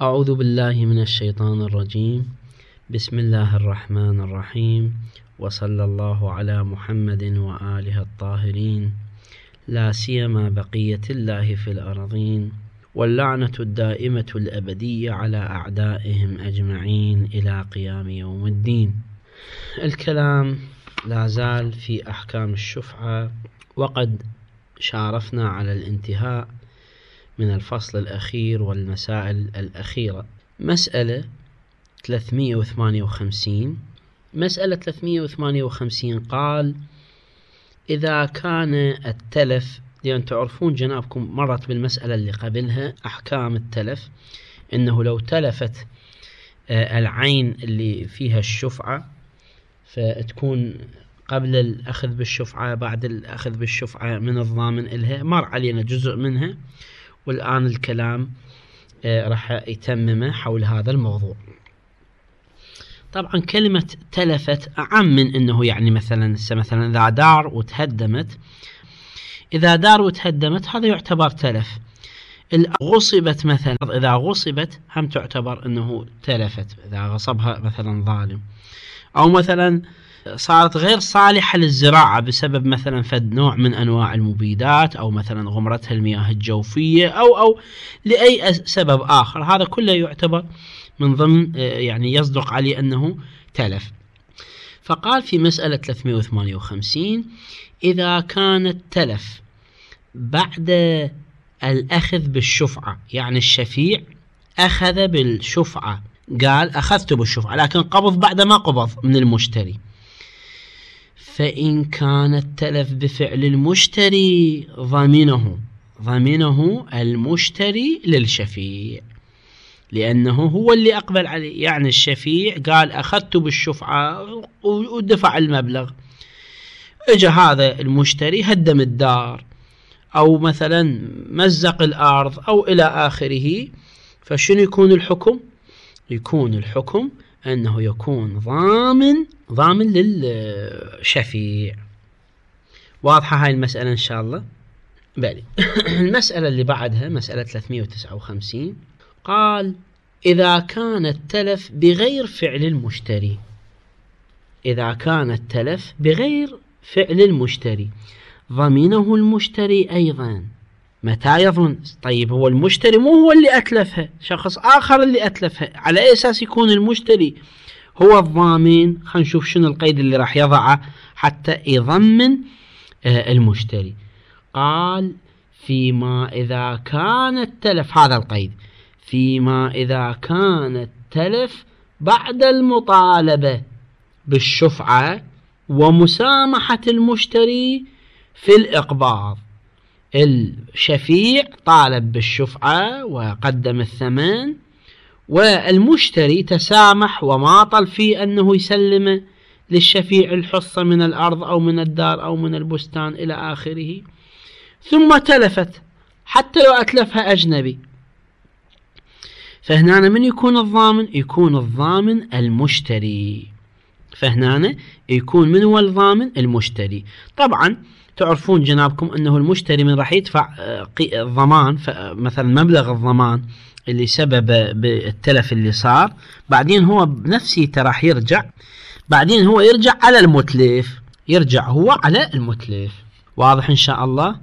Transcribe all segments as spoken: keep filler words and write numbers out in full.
أعوذ بالله من الشيطان الرجيم. بسم الله الرحمن الرحيم، وصلى الله على محمد وآله الطاهرين، لا سيما بقية الله في الأرضين، واللعنة الدائمة الأبدية على أعدائهم أجمعين إلى قيام يوم الدين. الكلام لا زال في أحكام الشفعة، وقد شارفنا على الانتهاء من الفصل الأخير والمسائل الأخيرة. مسألة ثلاثمئة وثمانية وخمسين مسألة ثلاثمئة وثمانية وخمسين قال: إذا كان التلف، لأن تعرفون جنابكم مرت بالمسألة اللي قبلها أحكام التلف، إنه لو تلفت العين اللي فيها الشفعة فتكون قبل الأخذ بالشفعة بعد الأخذ بالشفعة من الضامن إلها، مر علينا جزء منها، والآن الكلام راح يتممه حول هذا الموضوع. طبعا كلمة تلفت أعم من أنه يعني مثلا مثلا إذا دار وتهدمت، إذا دار وتهدمت هذا يعتبر تلف. غصبت مثلا، إذا غصبت هم تعتبر أنه تلفت، إذا غصبها مثلا ظالم، أو مثلا صارت غير صالحة للزراعة بسبب مثلا فد نوع من أنواع المبيدات، أو مثلا غمرتها المياه الجوفية، أو أو لأي سبب آخر، هذا كله يعتبر من ضمن يعني يصدق عليه أنه تلف. فقال في مسألة ثلاثمئة وثمانية وخمسين: إذا كان التلف بعد الأخذ بالشفعة، يعني الشفيع أخذ بالشفعة، قال أخذت بالشفعة لكن قبض بعد ما قبض من المشتري، فإن كان التلف بفعل المشتري ضمنه ضمنه المشتري للشفيع، لأنه هو اللي أقبل عليه. يعني الشفيع قال أخذت بالشفعة ودفع المبلغ، اجى هذا المشتري هدم الدار أو مثلا مزق الأرض أو إلى آخره، فشنو يكون الحكم؟ يكون الحكم أنه يكون ضامن ضامن للشفيع. واضحة هاي المسألة إن شاء الله؟ بلي. المسألة اللي بعدها مسألة ثلاثمئة وتسعة وخمسين قال: إذا كان التلف بغير فعل المشتري، إذا كان التلف بغير فعل المشتري ضمنه المشتري أيضا. متى يضمن؟ طيب هو المشتري مو هو اللي أتلفها، شخص آخر اللي أتلفها، على أي أساس يكون المشتري هو الضامن؟ خلينا نشوف شنو القيد اللي راح يضعه حتى يضمن آه المشتري. قال: فيما إذا كان التلف، هذا القيد، فيما إذا كان التلف بعد المطالبة بالشفعة ومسامحة المشتري في الإقباض. الشفيع طالب بالشفعة وقدم الثمن، والمشتري تسامح وماطل في أنه يسلم للشفيع الحصة من الأرض أو من الدار أو من البستان إلى آخره، ثم تلفت حتى لو أتلفها أجنبي، فهنا من يكون الضامن؟ يكون الضامن المشتري. فهنا يكون من هو الضامن؟ المشتري. طبعا تعرفون جنابكم أنه المشتري من راح يدفع الضمان، مثلا مبلغ الضمان اللي سبب بالتلف اللي صار، بعدين هو بنفسه راح يرجع، بعدين هو يرجع على المتلف، يرجع هو على المتلف. واضح إن شاء الله؟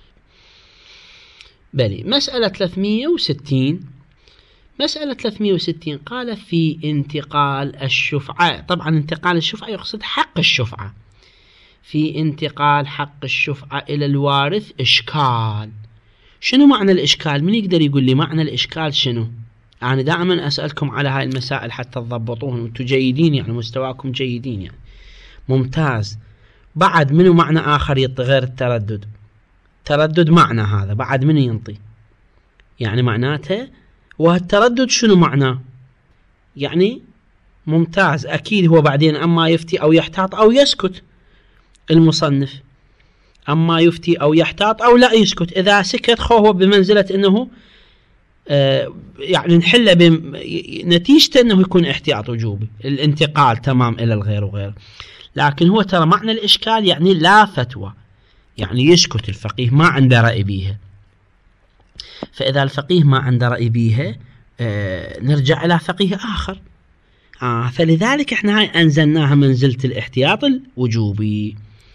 بلي. مسألة ثلاثمئة وستين مسألة ثلاثمئة وستين قال: في انتقال الشفعة. طبعا انتقال الشفعة يقصد حق الشفعة. في انتقال حق الشفعة إلى الوارث إشكال. شنو معنى الإشكال؟ من يقدر يقول لي معنى الإشكال شنو؟ أنا يعني دائما أسألكم على هاي المسائل حتى تضبطوهم، أنتم جيدين يعني، مستواكم جيدين يعني، ممتاز. بعد منو معنى آخر يعطي غير التردد؟ تردد معنى هذا بعد منو ينطي؟ يعني معناته، وهالتردد شنو معناه؟ يعني ممتاز، أكيد هو بعدين أما يفتي أو يحتاط أو يسكت المصنف، أما يفتي أو يحتاط أو لا يسكت. إذا سكت خو هو بمنزلة أنه آه يعني نحله بنتيجة أنه يكون احتياط وجوبي، الانتقال تمام إلى الغير وغيره. لكن هو ترى معنى الإشكال يعني لا فتوى، يعني يسكت الفقيه ما عنده رأي بيها. فإذا الفقيه ما عنده رأي بيها آه نرجع إلى فقيه آخر. آه فلذلك احنا هاي أنزلناها منزلة الاحتياط الوجوبي.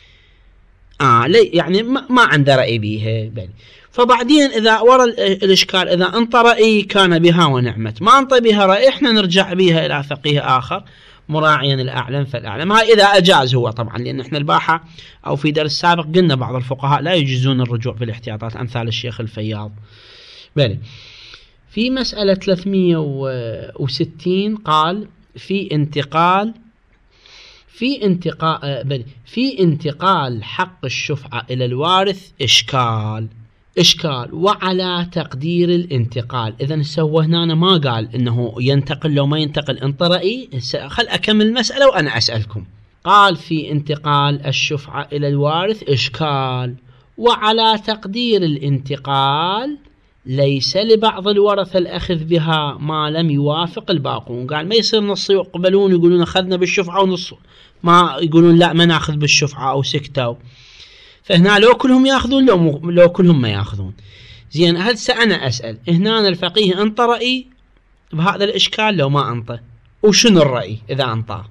آه يعني ما, ما عنده رأي بيها. فبعدين إذا ورا الإشكال إذا أنطى رأي كان بها ونعمت، ما أنطى بها رأي احنا نرجع بها إلى فقيه آخر مراعيا الأعلم فالأعلم. هاي إذا أجاز هو طبعا، لأن احنا الباحة أو في درس سابق قلنا بعض الفقهاء لا يجوزون الرجوع في الاحتياطات أمثال الشيخ الفياض. بلي في مسألة ثلاثمئة وستين قال في انتقال في انتقال بل في انتقال حق الشفعة إلى الوارث إشكال إشكال وعلى تقدير الانتقال. إذا سوى هنا ما قال إنه ينتقل لو ما ينتقل. انطى رأي. خل أكمل المسألة وأنا أسألكم. قال في انتقال الشفعة إلى الوارث إشكال وعلى تقدير الانتقال ليس لبعض الورثة الأخذ بها ما لم يوافق الباقون. قال ما يصير نص يقبلون يقولون أخذنا بالشفعة ونص ما يقولون لا ما ناخذ بالشفعة أو سكتوا. فهنا لو كلهم ياخذون لو, لو كلهم ما ياخذون. زين هسه أنا أسأل هنا الفقيه أنطى رأي بهذا الإشكال لو ما أنطى، وشنو الرأي إذا أنطى؟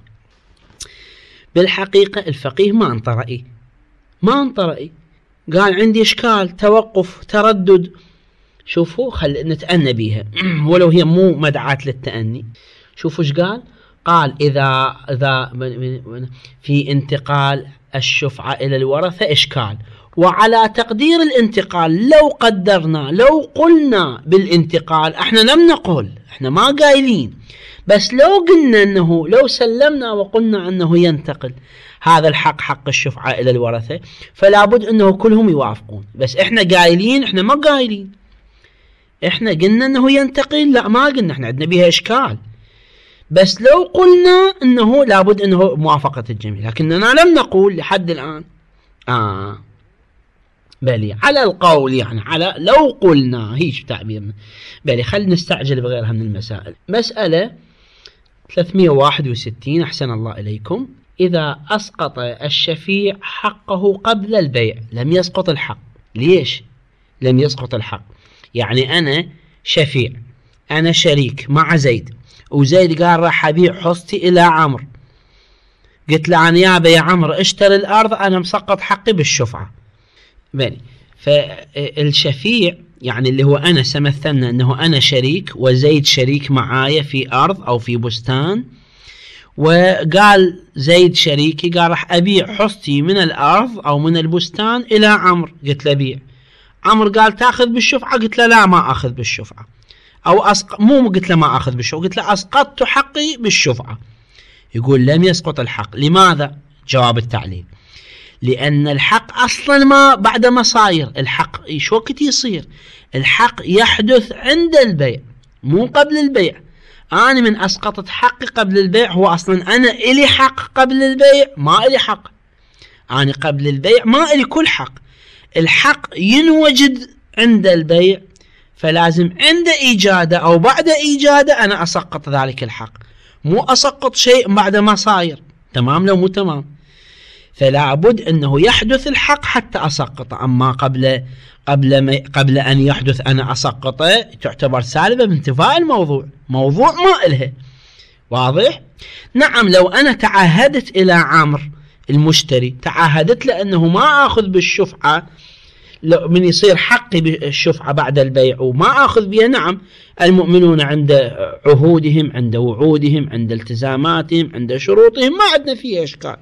بالحقيقة الفقيه ما أنطى رأي ما أنطى رأي قال عندي إشكال توقف تردد. شوفوا خل نتأنى بيها ولو هي مو مدعاة للتأني. شوفوا ايش قال. قال إذا إذا في انتقال الشفعة إلى الورثة إشكال وعلى تقدير الانتقال لو قدرنا لو قلنا بالانتقال. احنا لم نقول احنا ما قايلين، بس لو قلنا انه لو سلمنا وقلنا انه ينتقل هذا الحق حق الشفعة إلى الورثة فلا بد انه كلهم يوافقون. بس احنا قايلين احنا ما قايلين، احنا قلنا انه ينتقل لا ما قلنا، احنا عندنا بيها اشكال. بس لو قلنا انه لابد انه موافقة الجميع، لكننا لم نقول لحد الان. اه بلي على القول يعني على لو قلنا هيش تعبيرنا. بلي خلينا نستعجل بغيرها من المسائل. مسألة ثلاثمئة وواحد وستين أحسن الله إليكم. إذا أسقط الشفيع حقه قبل البيع لم يسقط الحق. ليش لم يسقط الحق؟ يعني أنا شفيع أنا شريك مع زيد وزيد قال راح أبيع حصتي إلى عمرو، قلت له أنا يابا يا عمرو اشتري الأرض أنا مسقط حقي بالشفعة. بني فالشفيع يعني اللي هو أنا سمثلنا أنه أنا شريك وزيد شريك معايا في أرض أو في بستان، وقال زيد شريكي قال راح أبيع حصتي من الأرض أو من البستان إلى عمرو، قلت له بيع. عمرو قال تأخذ بالشفعة، قلت له لا ما أخذ بالشفعة. أو أسق... مو قلت له ما أخذ بالشفعة، قلت له أسقطت حقي بالشفعة. يقول لم يسقط الحق. لماذا؟ جواب التعليل لأن الحق أصلا ما بعد ما صاير. الحق إيش وقت يصير؟ الحق يحدث عند البيع مو قبل البيع. أنا من أسقطت حقي قبل البيع هو أصلا أنا إلي حق قبل البيع ما إلي حق. أنا قبل البيع ما إلي كل حق. الحق ينوجد عند البيع، فلازم عند إيجاده أو بعد إيجاده أنا أسقط ذلك الحق، مو أسقط شيء بعد ما صاير. تمام لو مو تمام؟ فلا بد أنه يحدث الحق حتى أسقطه. أما قبل قبل ما قبل أن يحدث أنا أسقطه تعتبر سالبة بانتفاء الموضوع، موضوع ما إلها. واضح؟ نعم لو أنا تعهدت إلى عمرو المشتري، تعهدت له أنه ما أخذ بالشفعة من يصير حقي بالشفعة بعد البيع وما أخذ بها. نعم المؤمنون عند عهودهم عند وعودهم عند التزاماتهم عند شروطهم ما عندنا فيه إشكال.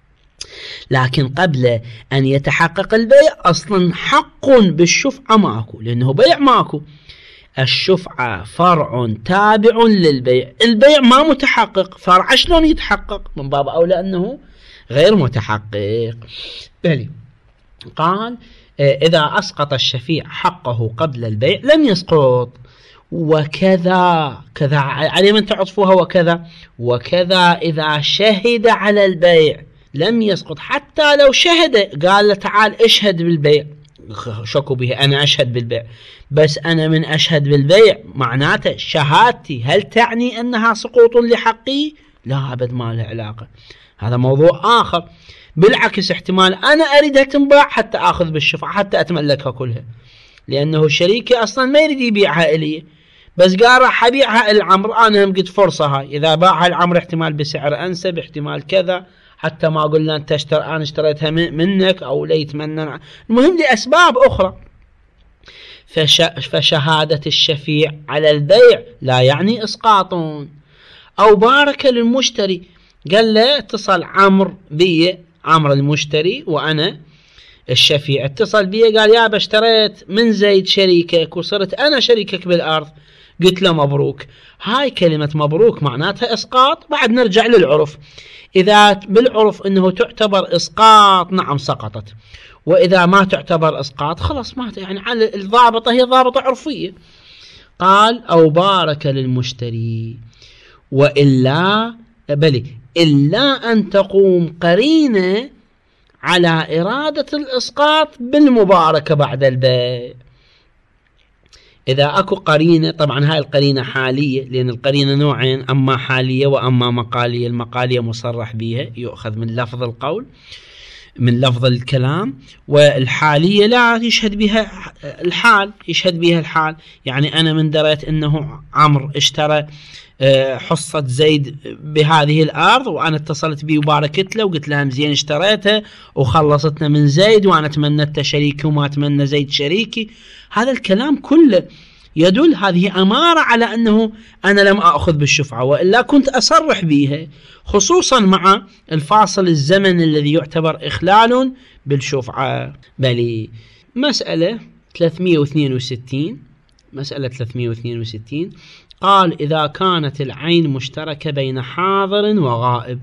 لكن قبل أن يتحقق البيع أصلا حق بالشفعة ماكو، لأنه بيع ماكو. الشفعة فرع تابع للبيع، البيع ما متحقق، فرع شلون يتحقق؟ من باب أولى أنه غير متحقق. بلي قال إذا أسقط الشفيع حقه قبل البيع لم يسقط. وكذا كذا على من تعطفوها وكذا وكذا إذا شهد على البيع لم يسقط. حتى لو شهد قال له تعال اشهد بالبيع، شكوا به أنا أشهد بالبيع، بس أنا من أشهد بالبيع معناته شهادتي هل تعني أنها سقوط لحقي؟ لا أبد ما له علاقة، هذا موضوع آخر. بالعكس احتمال أنا أريدها تنباع حتى أخذ بالشفعة حتى أتملكها كلها، لأنه شريكي أصلا ما يريد يبيعها إلي، بس قال راح أبيعها العمر، أنا هم قلت فرصة هاي، إذا باعها العمر احتمال بسعر أنسب، احتمال كذا، حتى ما قلنا أنت اشتر أنا اشتريتها منك أو لا يتمنى، المهم لأسباب أخرى. فش فشهادة الشفيع على البيع لا يعني إسقاط. أو بارك للمشتري، قال له اتصل عمر بي، عمر المشتري وأنا الشفيع، اتصل بي قال يا اشتريت من زيد شريكك وصرت أنا شريكك بالأرض، قلت له مبروك. هاي كلمة مبروك معناتها إسقاط. بعد نرجع للعرف، إذا بالعرف أنه تعتبر إسقاط نعم سقطت، وإذا ما تعتبر إسقاط خلاص ما، يعني على الضابطة هي ضابطة عرفية. قال أو بارك للمشتري وإلا بل إلا أن تقوم قرينة على إرادة الإسقاط بالمباركة بعد البيع. إذا أكو قرينة، طبعا هاي القرينة حالية، لأن القرينة نوعين، أما حالية وأما مقالية. المقالية مصرح بها يؤخذ من لفظ القول، من لفظ الكلام، والحالية لا يشهد بها الحال، يشهد بها الحال. يعني أنا من دريت أنه عمرو اشترى حصة زيد بهذه الأرض، وأنا اتصلت به وباركت له وقلت لها زين اشتريتها وخلصتنا من زيد، وأنا تمنيت شريكي وما تمنى زيد شريكي. هذا الكلام كله يدل، هذه أمارة على أنه أنا لم أخذ بالشفعة، وإلا كنت أصرح بها، خصوصا مع الفاصل الزمن الذي يعتبر إخلال بالشفعة. بل مسألة ثلاثمئة واثنين وستين، مسألة ثلاثمئة واثنين وستين قال إذا كانت العين مشتركة بين حاضر وغائب،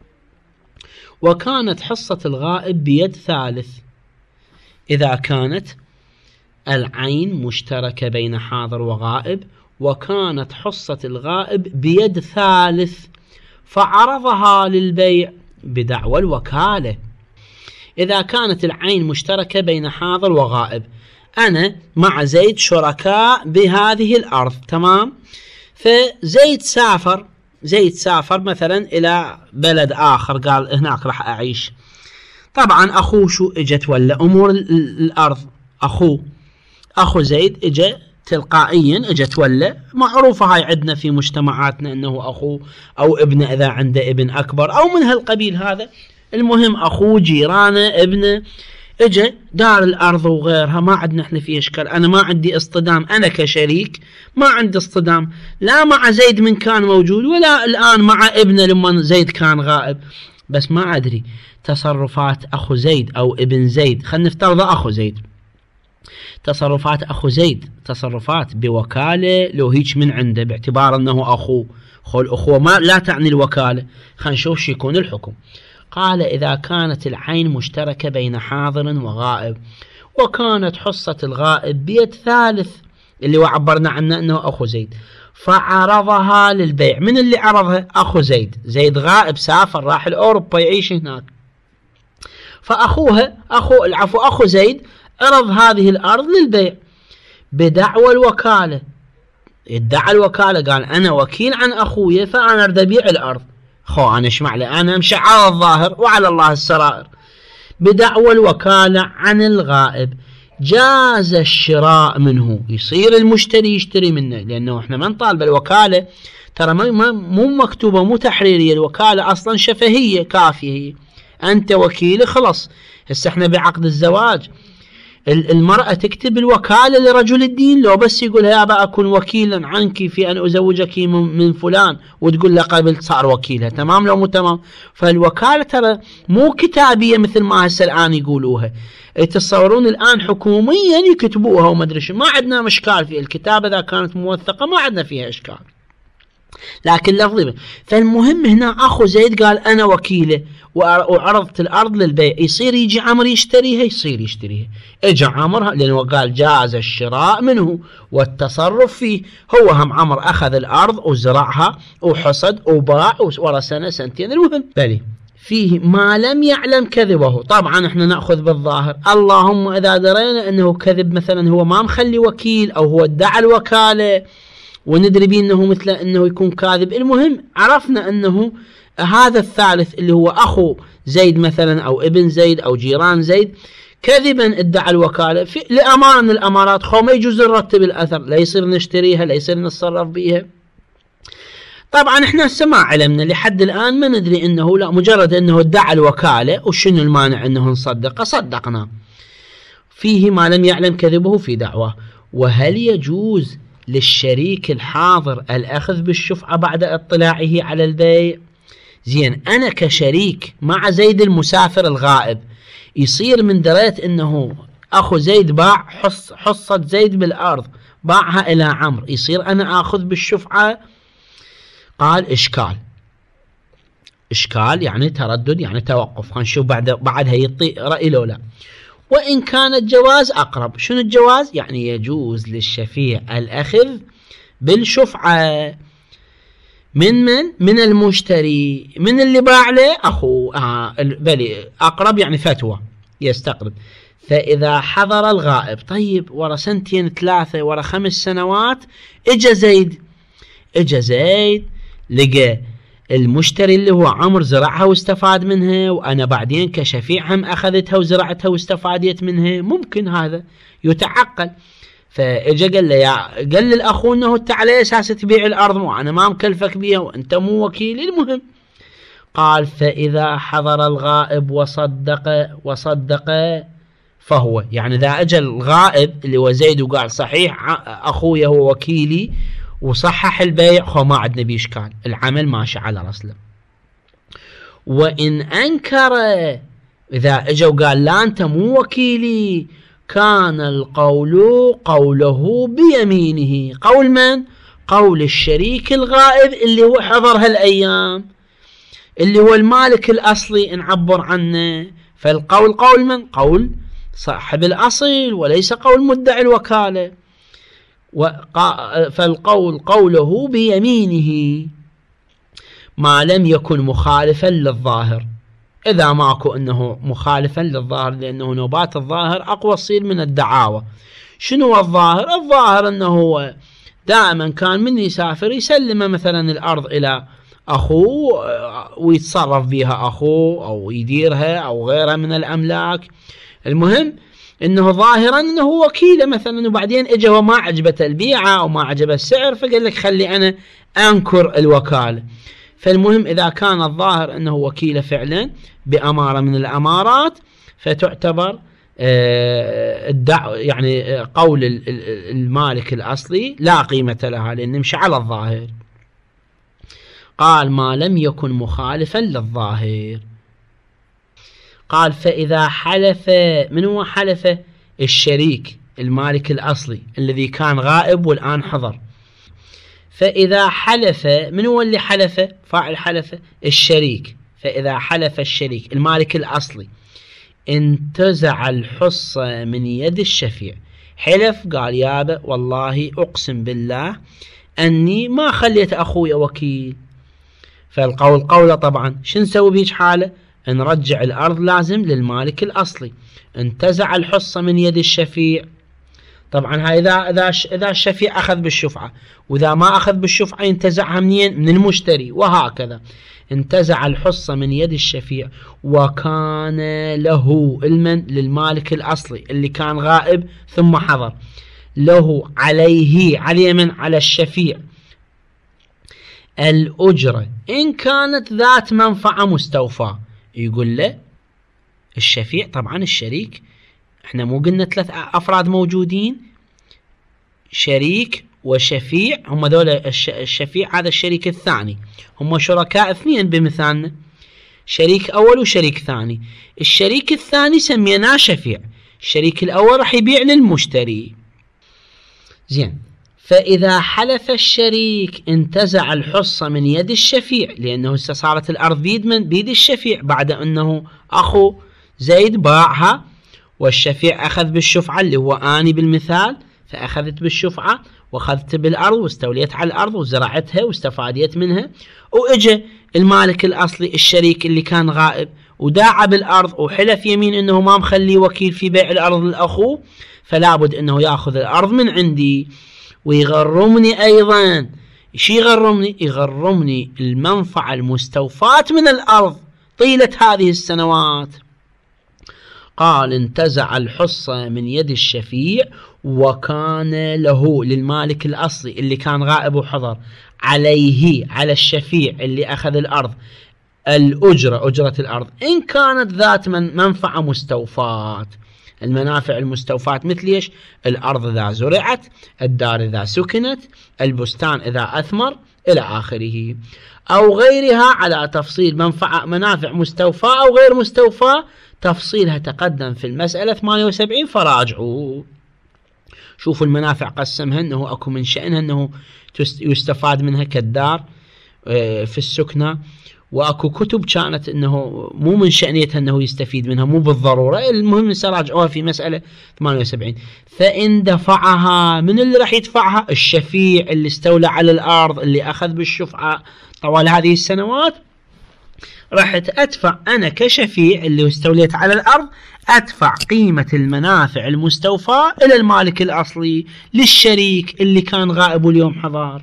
وكانت حصة الغائب بيد ثالث. إذا كانت العين مشتركة بين حاضر وغائب، وكانت حصة الغائب بيد ثالث، فعرضها للبيع بدعوى الوكالة. إذا كانت العين مشتركة بين حاضر وغائب، أنا مع زيد شركاء بهذه الأرض، تمام؟ فزيد سافر، زيد سافر مثلا إلى بلد آخر، قال هناك راح أعيش. طبعا أخوه شو اجت ولا أمور الأرض، أخوه أخو زيد اجى تلقائيا، اجت ولا معروفة هاي عندنا في مجتمعاتنا أنه أخوه أو ابنه إذا عنده ابن أكبر أو من هالقبيل هذا. المهم أخوه، جيرانه، ابنه، اجى دار الأرض وغيرها، ما عندنا احنا فيه اشكال. أنا ما عندي اصطدام، أنا كشريك ما عندي اصطدام لا مع زيد من كان موجود ولا الآن مع ابنه لما زيد كان غائب. بس ما أدري تصرفات أخو زيد أو ابن زيد، خلينا نفترض أخو زيد، تصرفات أخو زيد تصرفات بوكالة لو هيك من عنده، باعتبار أنه أخوه. خو الأخوة ما لا تعني الوكالة. خلينا نشوف شو يكون الحكم. قال إذا كانت العين مشتركة بين حاضر وغائب، وكانت حصة الغائب بيد ثالث اللي وعبرنا عنه أنه أخو زيد، فعرضها للبيع. من اللي عرضها؟ أخو زيد. زيد غائب، سافر، راح الأوروبا يعيش هناك، فأخوها أخو العفو أخو زيد عرض هذه الأرض للبيع بدعوى الوكالة. ادعى الوكالة، قال أنا وكيل عن أخويا فأنا أريد أبيع الأرض. خو أنا ايش معلي، أنا أمشي على الظاهر وعلى الله السرائر. بدعوى الوكالة عن الغائب جاز الشراء منه، يصير المشتري يشتري منه، لأنه احنا ما نطالب الوكالة، ترى مو مكتوبة، مو تحريرية، الوكالة أصلا شفهية كافية، هي أنت وكيلي خلص. هسه احنا بعقد الزواج المرأة تكتب الوكالة لرجل الدين، لو بس يقول يا أبا أكون وكيلا عنك في أن أزوجك من فلان، وتقول له قبلت، صار وكيلها، تمام لو مو تمام؟ فالوكالة ترى مو كتابية مثل ما هسه الآن يقولوها، يتصورون الآن حكوميا يكتبوها وما أدري شو. ما عندنا مشكال في الكتابة إذا كانت موثقة، ما عندنا فيها إشكال، لكن لفظي. فالمهم هنا أخو زيد قال أنا وكيله وعرضت الأرض للبيع، يصير يجي عمر يشتريها، يصير يشتريها. اجى عمر لأنه قال جاز الشراء منه والتصرف فيه، هو هم عمر أخذ الأرض وزرعها وحصد وباع ورا سنة سنتين. المهم بلي فيه ما لم يعلم كذبه. طبعا احنا نأخذ بالظاهر، اللهم إذا درينا أنه كذب، مثلا هو ما مخلي وكيل أو هو ادعى الوكالة وندري بيه أنه مثل أنه يكون كاذب. المهم عرفنا أنه هذا الثالث اللي هو أخو زيد مثلا أو ابن زيد أو جيران زيد كذبا ادعى الوكالة في لأمارة من الأمارات، خو ما يجوز نرتب الأثر، لا يصير نشتريها، لا يصير نتصرف بيها. طبعا احنا السماع علمنا لحد الآن ما ندري انه لا، مجرد انه ادعى الوكالة وشنو المانع انه نصدقه، صدقنا، فيه ما لم يعلم كذبه في دعواه. وهل يجوز للشريك الحاضر الأخذ بالشفعة بعد اطلاعه على البيع؟ زين، أنا كشريك مع زيد المسافر الغائب، يصير من دريت انه اخو زيد باع حص حصة زيد بالارض، باعها الى عمرو، يصير انا اخذ بالشفعة؟ قال اشكال. اشكال يعني تردد، يعني توقف، خلينا نشوف بعد بعدها يعطي رأي لو لا. وان كان الجواز اقرب. شنو الجواز؟ يعني يجوز للشفيع الاخذ بالشفعة من من من المشتري، من اللي باع له اخوه. آه بلي اقرب يعني فتوى يستقرب. فاذا حضر الغائب، طيب ورا سنتين ثلاثة ورا خمس سنوات اجا زيد، اجا زيد لقى المشتري اللي هو عمرو زرعها واستفاد منها، وانا بعدين كشفيع هم اخذتها وزرعتها واستفادت منها، ممكن هذا يتعقل. فاجا قال له يا قال للاخو انه انت على اساس تبيع الارض، وانا ما مكلفك بيها وانت مو وكيلي. المهم قال فاذا حضر الغائب وصدق وصدق فهو، يعني اذا اجى الغائب اللي هو زيد وقال صحيح اخويا هو وكيلي وصحح البيع، خو ما عندنا بيه اشكال، العمل ماشي على رسله. وان انكر، اذا اجى وقال لا انت مو وكيلي، كان القول قوله بيمينه. قول من؟ قول الشريك الغائب اللي هو حضر هالايام، اللي هو المالك الاصلي نعبر عنه. فالقول قول من؟ قول صاحب الاصل وليس قول مدعي الوكالة. فالقول قوله بيمينه ما لم يكن مخالفا للظاهر. إذا ماكو أنه مخالفا للظاهر، لأنه نوبات الظاهر أقوى تصير من الدعاوى. شنو الظاهر؟ الظاهر أنه دائما كان من يسافر يسلم مثلا الأرض إلى أخوه ويتصرف بها أخوه أو يديرها أو غيرها من الأملاك. المهم أنه ظاهرا أنه وكيله مثلا، وبعدين إجا وما عجبته البيعة أو ما عجبه السعر، فقال لك خلي أنا أنكر الوكالة. فالمهم إذا كان الظاهر أنه وكيل فعلا بأمارة من الأمارات، فتعتبر الدعوة يعني قول المالك الأصلي لا قيمة لها، لأن نمشي على الظاهر. قال ما لم يكن مخالفا للظاهر. قال فإذا حلف، من هو حلف؟ الشريك المالك الأصلي الذي كان غائب والآن حضر. فإذا حلف، من هو اللي حلف؟ فاعل حلف الشريك. فإذا حلف الشريك المالك الأصلي انتزع الحصة من يد الشفيع. حلف قال يابا والله أقسم بالله أني ما خليت أخوي وكيل. فالقول قولة طبعا. شو نسوي بهيج حالة؟ نرجع الأرض لازم للمالك الأصلي. انتزع الحصة من يد الشفيع. طبعا هاي إذا إذا إذا الشفيع أخذ بالشفعة، وإذا ما أخذ بالشفعة ينتزعها منين؟ من المشتري، وهكذا. انتزع الحصة من يد الشفيع وكان له المن للمالك الأصلي اللي كان غائب ثم حضر، له عليه عليه من على الشفيع الأجرة إن كانت ذات منفعة مستوفاة. يقول له الشفيع، طبعا الشريك احنا مو قلنا ثلاث افراد موجودين، شريك وشفيع، هم ذول الشفيع هذا الشريك الثاني، هم شركاء اثنين بمثالنا، شريك اول وشريك ثاني. الشريك الثاني سميناه شفيع، الشريك الاول راح يبيع للمشتري. زين، فاذا حلف الشريك انتزع الحصة من يد الشفيع، لانه صارت الارض بيد من بيد الشفيع بعد انه اخو زيد باعها، والشفيع أخذ بالشفعة اللي هو آني بالمثال، فأخذت بالشفعة وأخذت بالأرض واستوليت على الأرض وزرعتها واستفاديت منها. وإجا المالك الأصلي الشريك اللي كان غائب وداعى بالأرض وحلف يمين أنه ما مخلي وكيل في بيع الأرض للأخو، فلا بد أنه يأخذ الأرض من عندي ويغرمني أيضا. شي يغرمني؟ يغرمني المنفعة المستوفاة من الأرض طيلة هذه السنوات. قال انتزع الحصة من يد الشفيع وكان له للمالك الأصلي اللي كان غائب وحضر عليه على الشفيع اللي أخذ الأرض الأجرة أجرة الأرض إن كانت ذات من منفعة مستوفاة. المنافع المستوفاة مثل إيش؟ الأرض إذا زرعت، الدار إذا سكنت، البستان إذا أثمر إلى آخره، أو غيرها على تفصيل منفعة منافع مستوفاة أو غير مستوفاة، تفصيلها تقدم في المسألة ثمانية وسبعين فراجعوا. شوفوا المنافع قسمها أنه أكو من شأنها أنه يستفاد منها كالدار في السكنة، وأكو كتب كانت أنه مو من شأنيتها أنه يستفيد منها مو بالضرورة. المهم سراجعوها في مسألة ثمانية وسبعين. فإن دفعها، من اللي راح يدفعها؟ الشفيع اللي استولى على الأرض اللي أخذ بالشفعة طوال هذه السنوات. راح أدفع أنا كشفيع اللي استوليت على الأرض، أدفع قيمة المنافع المستوفاة إلى المالك الأصلي للشريك اللي كان غائب اليوم حضار.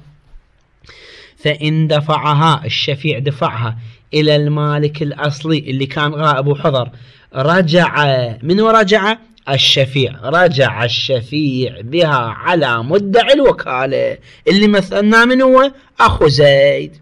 فإن دفعها الشفيع دفعها إلى المالك الأصلي اللي كان غائب وحضر، رجع من ورجع الشفيع رجع الشفيع بها على مدعي الوكالة اللي مثلنا من هو أخو زيد.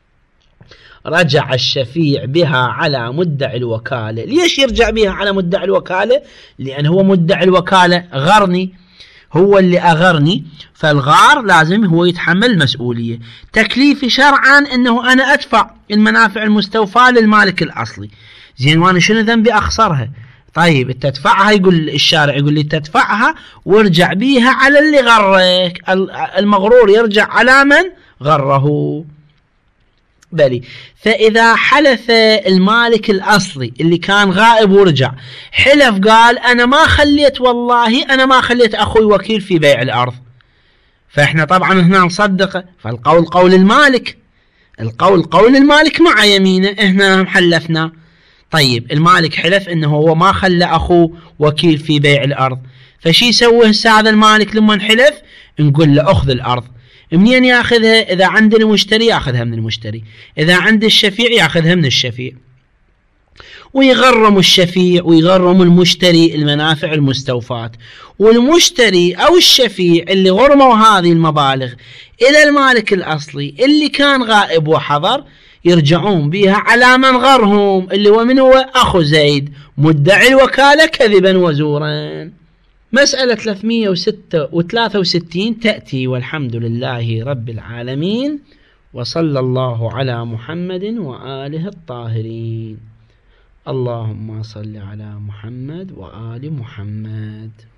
رجع الشفيع بها على مدعي الوكالة. ليش يرجع بها على مدعي الوكالة؟ لأن هو مدعي الوكالة غرني، هو اللي أغرني، فالغار لازم هو يتحمل المسؤولية. تكليفي شرعا أنه أنا أدفع المنافع المستوفاة للمالك الأصلي. زين، وأنا شنو ذنبي أخسرها؟ طيب تدفعها، يقول الشارع يقول لي تدفعها وارجع بيها على اللي غرك. المغرور يرجع على من غره. بلي. فإذا حلف المالك الأصلي اللي كان غائب ورجع، حلف قال أنا ما خليت، والله أنا ما خليت أخوي وكيل في بيع الأرض، فإحنا طبعا هنا نصدقه. فالقول قول المالك، القول قول المالك مع يمينه، إحنا محلفنا. طيب المالك حلف إنه هو ما خلى أخوه وكيل في بيع الأرض، فشي يسوي هسه هذا المالك لما نحلف؟ نقول له أخذ الأرض. منين ياخذها؟ إذا عند المشتري ياخذها من المشتري، إذا عند الشفيع ياخذها من الشفيع، ويغرم الشفيع ويغرم المشتري المنافع المستوفاة. والمشتري أو الشفيع اللي غرموا هذه المبالغ إلى المالك الأصلي اللي كان غائب وحضر، يرجعون بها على من غرهم اللي هو من هو أخو زيد مدعي الوكالة كذبا وزورا. مسألة ثلاثمئة وثلاثة وستين تأتي والحمد لله رب العالمين، وصلى الله على محمد وآله الطاهرين. اللهم صل على محمد وآل محمد.